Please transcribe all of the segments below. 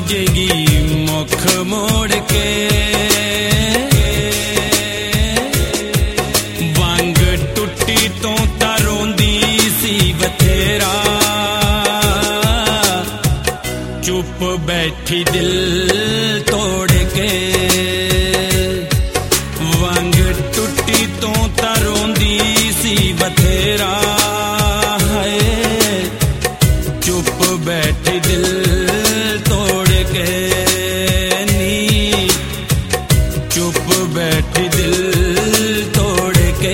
जेगी मुख मोड़ के वंग टुटी तो रोंदी सी बथेरा चुप बैठी दिल तोड़ के वंग टुटी तो रोंदी सी बथेरा है चुप बैठी दिल तोड़ के नी चुप बैठी दिल तोड़ के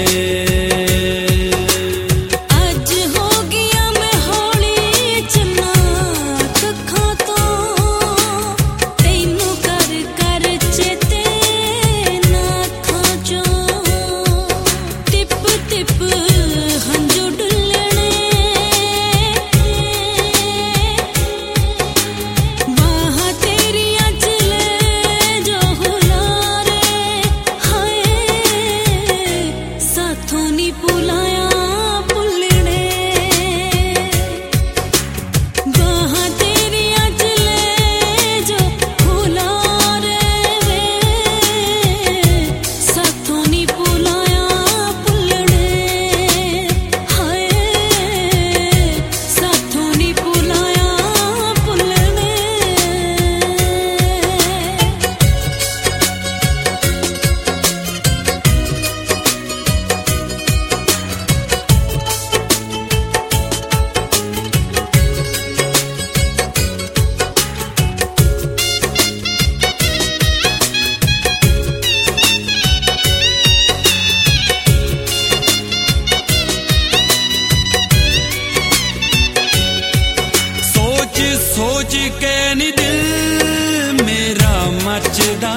सोच के नी दिल मेरा मचदा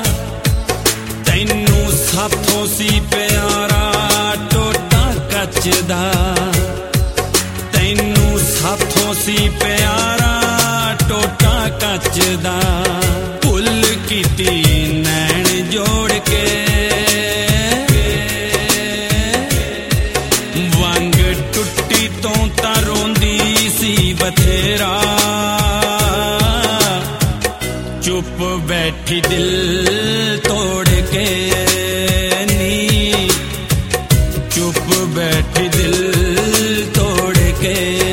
तैनू साथों सी प्यारा टोटा कचदा तैनू साथों सी प्यारा टोटा कचदा भुल कीती नैन जोड़ के वंग टुटी तो रोंदी सी बथेरा चुप बैठी दिल तोड़ के नी चुप बैठी दिल तोड़ के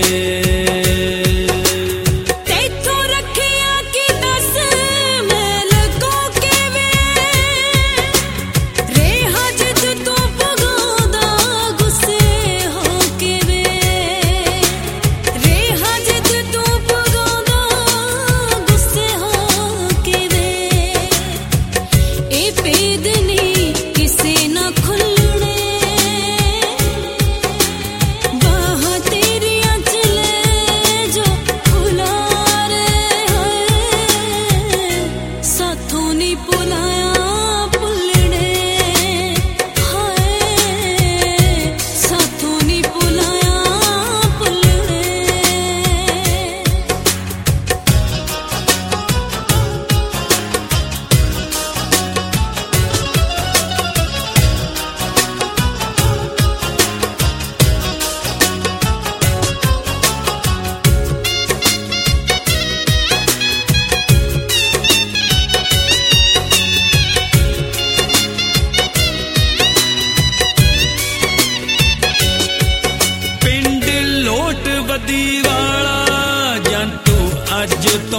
अज तो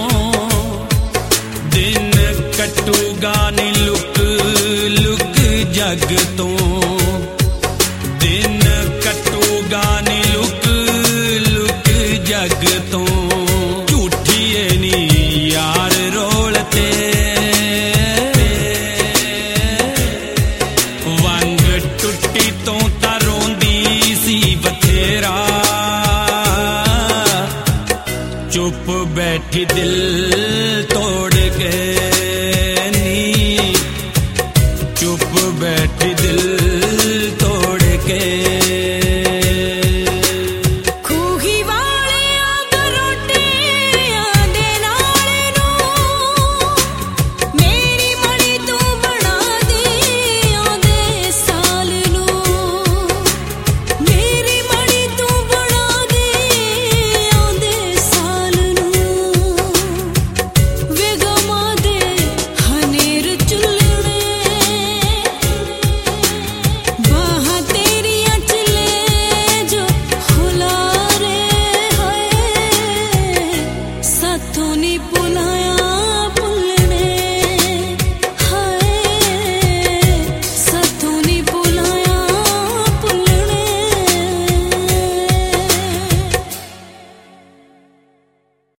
दिन कटूगा नी लुक लुक जग तो दिन कटूगा नी लुक लुक जग तो झूठिए नी यार रोलते वंग टुटी तो रोंदी सी बथेरा चुप बैठी दिल तोड़ के